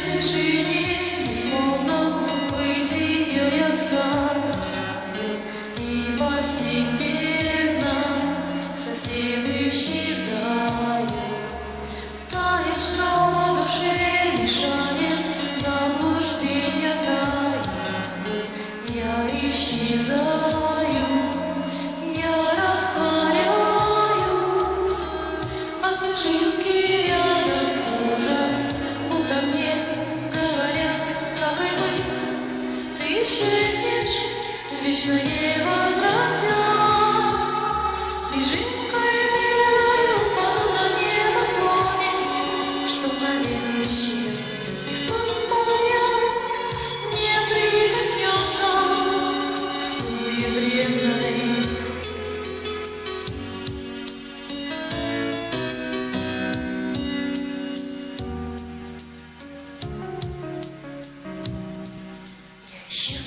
движение бесмолвно выйти ее я созерцаю, и постепенно совсем исчезаю. Тает, что в душе мешает, заблуждения тает, я исчезаю, я растворяюсь, а снежинки рядом кружат, будто мне говорят, как и мы, ты исчезнешь, вечно не возвратясь. Снежинкой белою, подобно небосклоне, что навек исчезнет, Иисус моя не прикоснется к суеверной. Я ищу